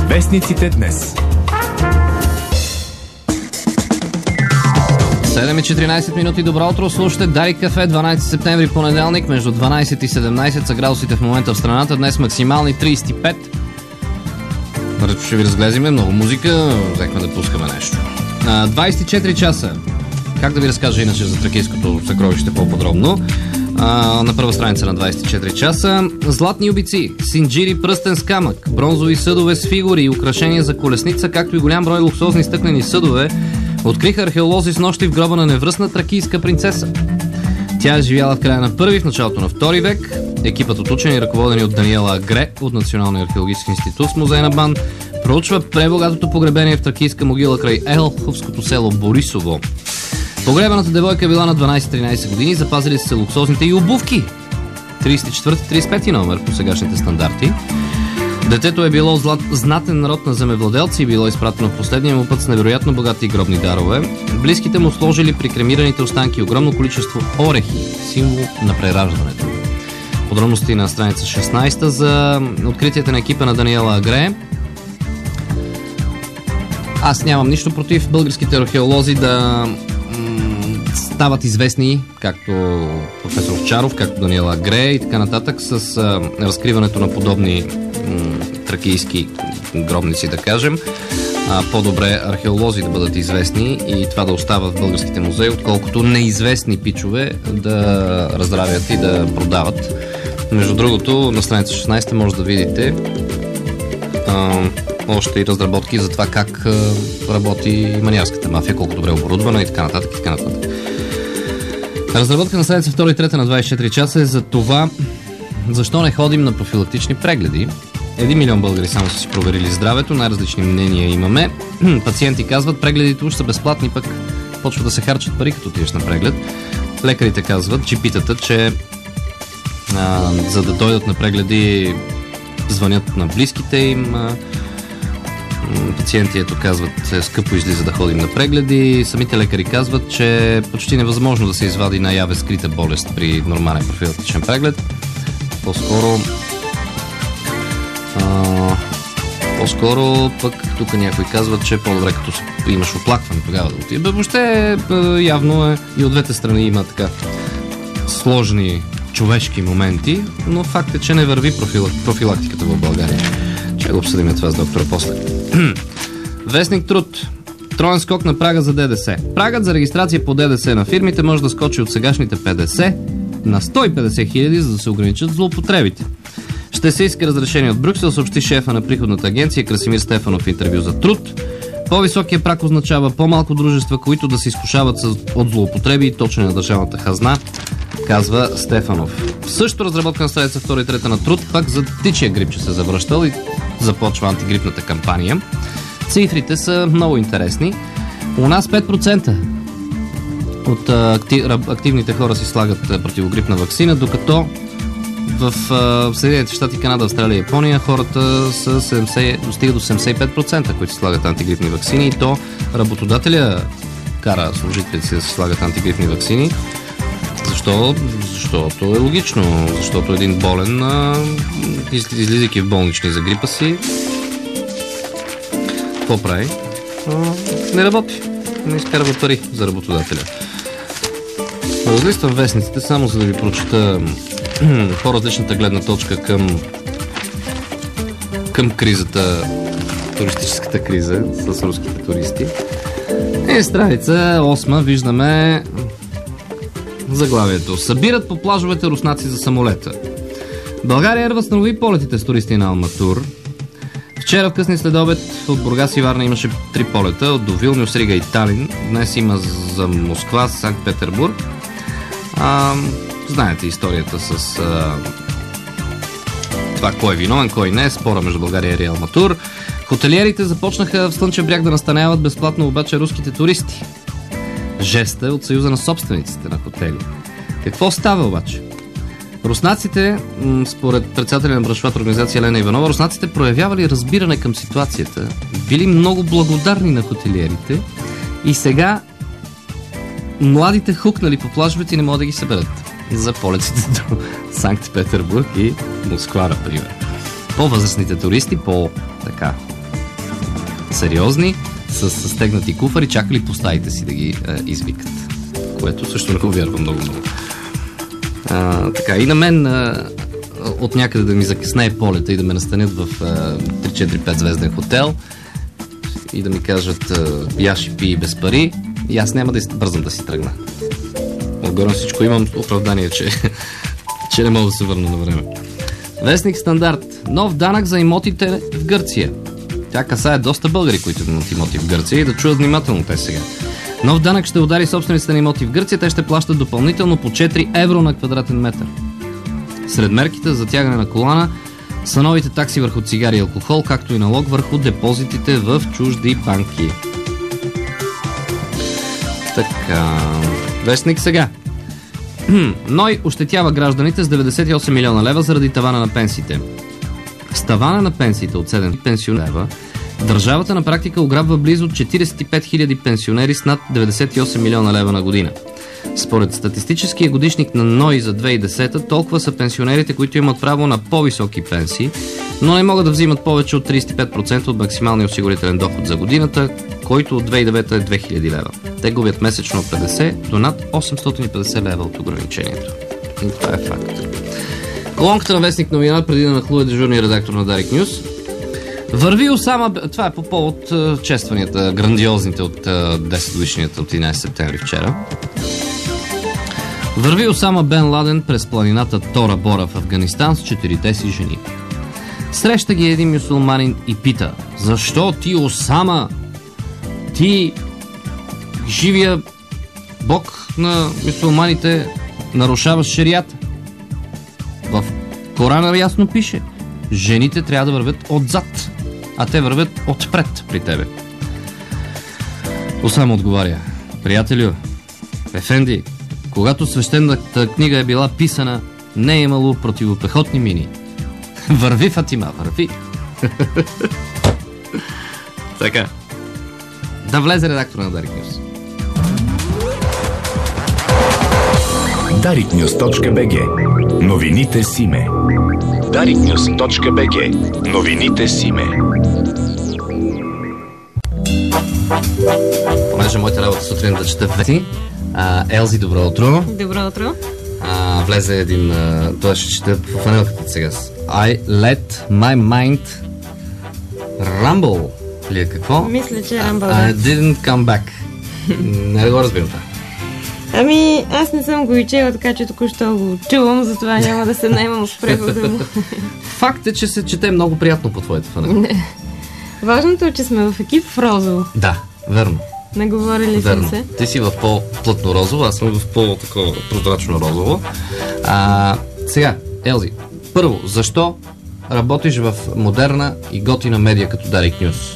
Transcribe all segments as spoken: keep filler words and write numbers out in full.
Вестниците днес. седем и четиринайсет минути. Добро утро. Слушате Дарик кафе, дванайсети септември, понеделник. Между дванайсет и седемнайсет са градусите в момента в страната. Днес максимални трийсет и пет. Ще ви разглезиме много музика. Взехме да пускаме нещо. двайсет и четири часа. Как да ви разкажа иначе за тракийското съкровище по-подробно? А, на първа страница на двайсет и четири часа. Златни обици, синджири, пръстен с камък, бронзови съдове с фигури и украшения за колесница, както и голям брой луксозни стъклени съдове откриха археолози с нощи в гроба на невръстна тракийска принцеса. Тя е живяла в края на първи, в началото на втори век. Екипът от учени, ръководени от Даниела Агре от Националния археологически институт в музея на БАН, проучва пребогатото погребение в тракийска могила край елховското село Борисово. Погребаната девойка е била на дванайсет-тринайсет години, запазили се луксозните и обувки. трийсет и четвърти трийсет и пети номер по сегашните стандарти. Детето е било злат, знатен народ на земевладелци и било изпратено в последния му път с невероятно богати гробни дарове. Близките му сложили при кремираните останки огромно количество орехи, символ на прераждането. Подробности на страница шестнайсета за откритията на екипа на Даниела Агре. Аз нямам нищо против българските археолози да стават известни, както професор Овчаров, както Даниела Агре и така нататък, с а, разкриването на подобни м, тракийски гробници, да кажем. А, по-добре археолози да бъдат известни и това да остава в българските музеи, отколкото неизвестни пичове да разравят и да продават. Между другото, на страница шестнайсета може да видите а, още и разработки за това как а, работи маниарската мафия, колко добре е оборудвана и така нататък, и така нататък. Разработка на страница втора и трета на двайсет и четири часа е за това защо не ходим на профилактични прегледи. Един милион българи само са си проверили здравето, най-различни мнения имаме. Пациенти казват, прегледите уж са безплатни, пък почва да се харчат пари, като отидеш на преглед. Лекарите казват, джипитата, че а, за да дойдат на прегледи звънят на близките им. А, пациенти, ето казват, скъпо излиза да ходим на прегледи. Самите лекари казват, че е почти невъзможно да се извади наяве скрита болест при нормален профилактичен преглед. По-скоро а, по-скоро пък тук някой казват, че е по-добре като имаш оплакване, тогава да отиде. Бе, въобще явно е и от двете страни има така сложни човешки моменти, но факт е, че не върви профилактиката в България. Ще го обсъдим това с доктора после. Вестник Труд. Троен скок на прага за ДДС. Прагът за регистрация по ДДС на фирмите може да скочи от сегашните петдесет на сто и петдесет хиляди, за да се ограничат злоупотребите. Ще се иска разрешение от Брюксел, съобщи шефа на приходната агенция Красимир Стефанов в интервю за Труд. По-високия праг означава по-малко дружества, които да се изкушават от злоупотреби и точно на държавната хазна, казва Стефанов. Също разработка на страница втора и трета на Труд, пак за птичия грип, че се завръщал и започва антигрипната кампания. Цифрите са много интересни. У нас пет процента от актив, активните хора си слагат противогрипна ваксина, докато в Съединените щати, Канада, Австралия и Япония хората са седемдесет, достига до седемдесет и пет процента, които слагат антигрипни ваксини, и то работодателя кара служителите си да се слагат антигрипни ваксини. Защо? Защото е логично. Защото един болен, излизайки в болнични за грипа си, какво прави? Не работи. Не изкарва пари за работодателя. Разлиствам вестниците, само за да ви прочета по-различната гледна точка към към кризата, туристическата криза с руските туристи. И страница осма виждаме заглавието. Събират по плажовете руснаци за самолета. България възстанови полетите с туристи на Алматур. Вчера в късни следобед от Бургас и Варна имаше три полета от Вилнюс, Рига и Талин. Днес има за Москва, Санкт-Петербург. А, знаете историята с а, това кой е виновен, кой не, спора между България и Алматур. Хотелиерите започнаха в Слънчев бряг да настаняват безплатно обаче руските туристи. Жеста е от Съюза на собствениците на хотели. Какво става обаче? Руснаците, според председателя на браншовата организация Елена Иванова, руснаците проявявали разбиране към ситуацията, били много благодарни на хотелиерите и сега младите хукнали по плажовете и не могат да ги съберат за полетите до Санкт-Петербург и Москва, например. По-възрастните туристи, по-така сериозни, с стегнати куфари, чакали по стаите си да ги е, извикат. Което също не го вярвам много-много. А, така, и на мен а, от някъде да ми закъснее полета и да ме настанят в три четири пет звезден хотел и да ми кажат яш и пи без пари, и аз няма да бързам да си тръгна. Отгоре на всичко имам оправдание, че, че не мога да се върна на време. Вестник Стандарт. Нов данък за имотите в Гърция. Тя касае доста българи, които имат имоти в Гърция, и да чуят внимателно те сега. Нов данък ще удари собствениците на имоти в Гърция. Те ще плащат допълнително по четири евро на квадратен метър. Сред мерките за затягане на колана са новите такси върху цигари и алкохол, както и налог върху депозитите в чужди банки. Така... Вестник сега. Ной ощетява гражданите с деветдесет и осем милиона лева заради тавана на пенсиите. С тавана на пенсиите от седем пенсионера лева, държавата на практика ограбва близо четиридесет и пет хиляди пенсионери с над деветдесет и осем милиона лева на година. Според статистическия годишник на НОИ за две хиляди и десета, толкова са пенсионерите, които имат право на по-високи пенсии, но не могат да взимат повече от тридесет и пет процента от максималния осигурителен доход за годината, който от две хиляди и девета е две хиляди лева. Те губят месечно от петдесет до над осемстотин и петдесет лева от ограничението. И това е факт. Колонката на Вестник новина, преди да нахлуе дежурния редактор на Дарик Нюс. Върви Осама... Това е по повод uh, честванията, грандиозните от uh, десет годишнията от единадесети септември вчера. Върви Осама Бен Ладен през планината Тора Бора в Афганистан с четирите си жени. Среща ги един мюсюлманин и пита: защо ти, Осама, ти, живия бог на мюсюлманите, нарушаваш шерията? В Корана ясно пише: жените трябва да вървят отзад, а те вървят отпред при тебе. Осама отговаря: приятелю, ефенди, когато свещената книга е била писана, не е имало противопехотни мини. Върви, Фатима, върви. Така. Да влезе редактор на Дарик Нюс. дарик нюс точка би джи. Новините с име. дарик нюс точка би джи. Новините с име. Понеже моята работа сутрин да чета вести. А, Елзи, добро утро. Добро утро. А, влезе един... А, това ще чета в фанелката сега. I let my mind rumble. Ли е какво? Мисля, че е rumble. I didn't come back. Не да го разбирам това. Ами, аз не съм го и чела, така че току-що го чувам, затова няма да се наемам с превода му. Факт е, че се чете много приятно по твоята фанелка. Важното е, че сме в екип в розово. Да, верно. Не говорили Верно. съм се. Ти си в по-плътно розово, аз съм в по-такова прозрачно розово. А, сега, Елзи, първо, защо работиш в модерна и готина медия като Дарик Нюс?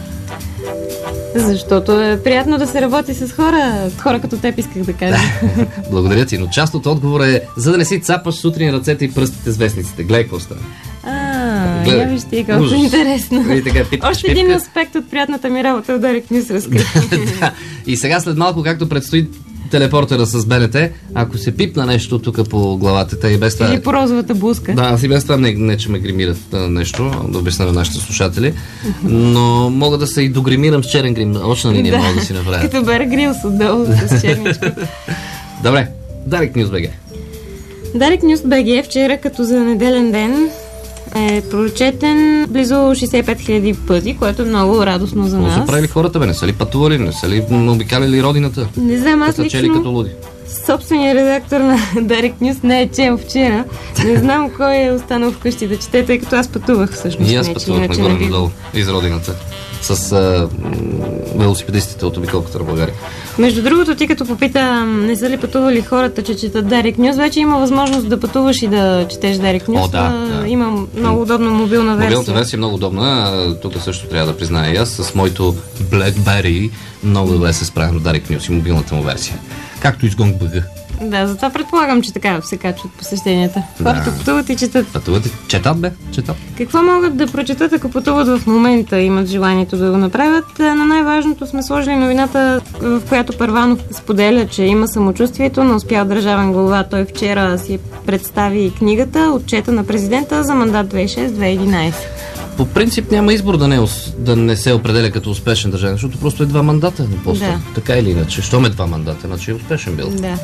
Защото е приятно да се работи с хора, с хора като теб, исках да кажа. Благодаря ти, но част от отговора е за да не си цапаш сутрин ръцете и пръстите с вестниците. Гледай какво става. А, я виж ти, колко интересно. И така, пипка, Още един аспект от приятната ми работа в Дарик Нюс разкрих. Да. И сега след малко, както предстои телепортера с БНТ, ако се пипна нещо тук по главата, те и без това... Или по розовата блузка. Да, аз и без това не, не че ме гримират нещо, да обясня на нашите слушатели, но мога да се и догримирам с черен грим. Очна линия да, мога да си направя. Като Бер Грилс отдолу с черничка. Добре, Дарик Нюс БГ. Дарик Нюс БГ вчера, като за неделен ден, е прочетен близо шейсет и пет хиляди пъти, което е много радостно за нас. Какво са правили хората, бе? Не са ли пътували? Не са ли обикаляли родината? Не знам, аз лично... като луди. Собственият редактор на Дарик Нюс не е чел вчера. Не знам кой е останал вкъщи да чете, тъй като аз пътувах всъщност. И аз пътувах нагоре-надолу из родината. С а, велосипедистите от обиколката на България. Между другото, ти като попита не са ли пътували хората, че четат Дарик Нюс, вече има възможност да пътуваш и да четеш Дарик Нюс. О, да, да. Има много удобна мобилна версия. Мобилната версия е много удобна. Тук също трябва да призная и аз с моето BlackBerry много добре се справям с Дарик Нюс и мобилната му версия. Както и с GongBG. Да, затова предполагам, че така се качват посещенията. Хората да. Пътуват и четат. Пътуват и четат, бе, четат. Какво могат да прочетат, ако пътуват в момента, имат желанието да го направят? На най-важното сме сложили новината, в която Първанов споделя, че има самочувствието на успял държавен глава. Той вчера си представи книгата, отчета на президента за мандат две хиляди и шеста - две хиляди и единадесета. по принцип няма избор да не, да не се определя като успешен държавен, защото просто е два мандата на поста. Да. Така или иначе. Щом е два мандата, значи е успешен бил. Да.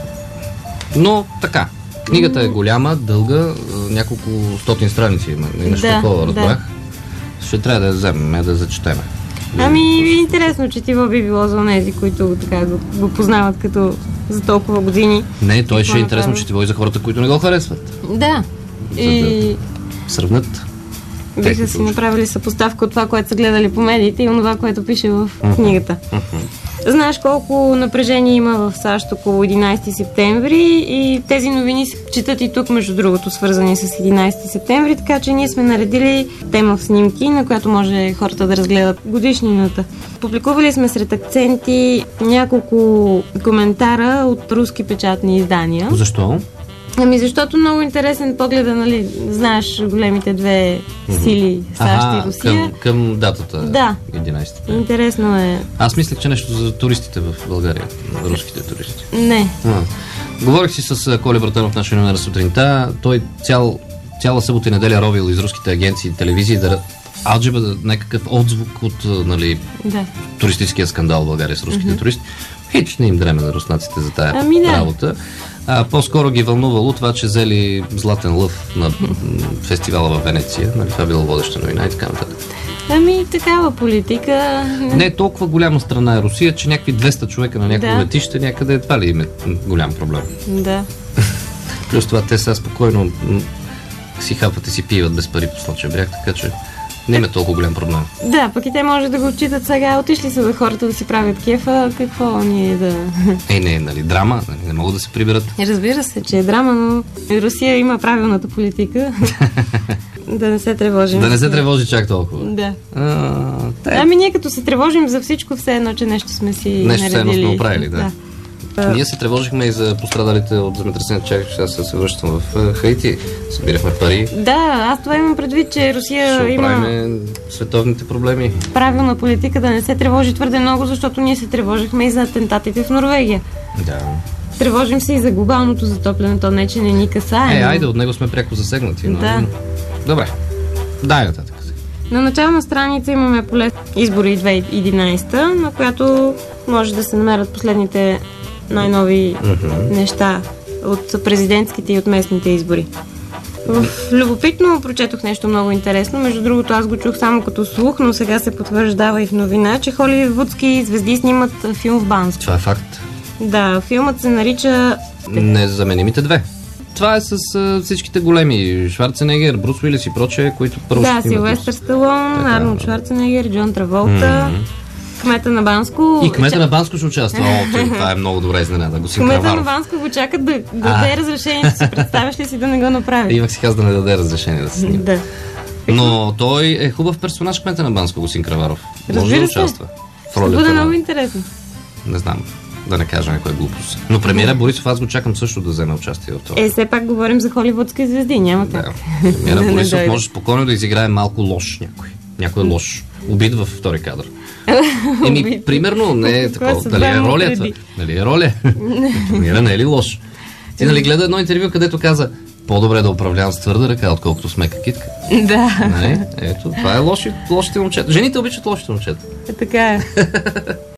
Но така. Книгата е голяма, дълга, няколко стотин страници има. Нещо да, такова разбрах. Да. Ще трябва да я вземем, да я зачетем. Ами, интересно, четиво би било за онези, които така го, го познават като за толкова години. Не, той ще е интересно четиво и за хората, които не го харесват. Да. За и... да сравнят. Биха си направили съпоставка от това, което са гледали по медиите и онова, което пише в книгата. Знаеш колко напрежение има в САЩ около единайсети септември и тези новини се четат и тук, между другото, свързани с единайсети септември, така че ние сме наредили тема в снимки, на която може хората да разгледат годишнината. Публикували сме сред акценти няколко коментара от руски печатни издания. Защо? Ами защото много интересен погледа, нали, знаеш големите две сили, САЩ ага, и Русия. Към, към датата. Да. единайсети. Интересно е. Аз мислех, че нещо за туристите в България, руските туристи. Не. А. Говорих си с Коля Братанов, нашия номер сутринта. Той цял, цяла събота и неделя ровил из руските агенции и телевизии да алджеба някакъв отзвук от, нали, да. туристическия скандал в България с руските mm-hmm. туристи. Хич не им дреме на руснаците за тая ами, да. работа. А, по-скоро ги вълнувало това, че взели златен лъв на фестивала в Венеция. Нали, това било водеща новина и така нататък. Ами, такава политика... Не е толкова голяма страна е Русия, че някакви двеста човека на някакво да. летище някъде това ли им е голям проблем. Да. Плюс това те сега спокойно си хапват и си пиват без пари по Слънчев бряг, така че не има толкова голям проблем. Да, пък и те може да го отчитат сега. Отишли са за хората да си правят кефа. Какво ние да... Ей, не, нали, драма. Нали, не могат да се приберат. Разбира се, че е драма, но Русия има правилната политика. Да не се тревожим. Да не се тревожи чак толкова. Да. А, те... Ами ние като се тревожим за всичко, все едно, че нещо сме си нещо наредили. Нещо все едно сме оправили, да. да. Ние се тревожихме и за пострадалите от земетресението. Чакай, че аз се връщам в Хаити. Събирахме пари. Да, аз това имам предвид, че Русия ще има... оправим световните проблеми. Правилна политика да не се тревожи твърде много, защото ние се тревожихме и за атентатите в Норвегия. Да. Тревожим се и за глобалното затопляне, то не, че не ни касае. Е, айде, от него сме пряко засегнати. Но... Да. Добре. Дай нататък. На начална страница имаме поле избори две хиляди и единайсета, на която може да се намерят последните най-нови mm-hmm. неща от президентските и от местните избори. В любопитно прочетох нещо много интересно. Между другото, аз го чух само като слух, но сега се потвърждава и в новина, че холивудски звезди снимат филм в Банско. Това е факт. Да, филмът се нарича... Незаменимите две. Това е с uh, всичките големи. Шварценегер, Брус Уилис и прочее, които първо да, ще имат. Да, Силвестър Сталон, Арнолд Шварценегер, Джон Траволта, mm-hmm. кмета на Банско. И кмета на Банско ще участва. О, това е много добра изненада. Госин Кмета Краваров. на Банско го чакат да, да даде разрешение. Си представяш ли си да не го направи? Имах си каза да не даде разрешение да се снима. Да. Но той е хубав персонаж, кмета на Банско, Госин Краваров. Разбира може да се. участва. Ще бъде много интересно. Не знам. Да не кажа някоя глупост. Но премиера Борисов, аз го чакам също да вземе участие в това. Е, все пак говорим за холивудски звезди, няма как. Да. Премиера Борисов може спокойно да изиграе малко лош някой. Някой лош. Убит във втори кадър. Еми, примерно, не е такова. Дали е ролята? Нали е роля? Премиера не е ли лош? Ти нали гледа едно интервю, където каза: по-добре да управлявам с твърда ръка, отколкото с мека китка. Да. Нали? Ето, това е лоши, лошите момчета. Жените обичат лошите момчета. Е, така е.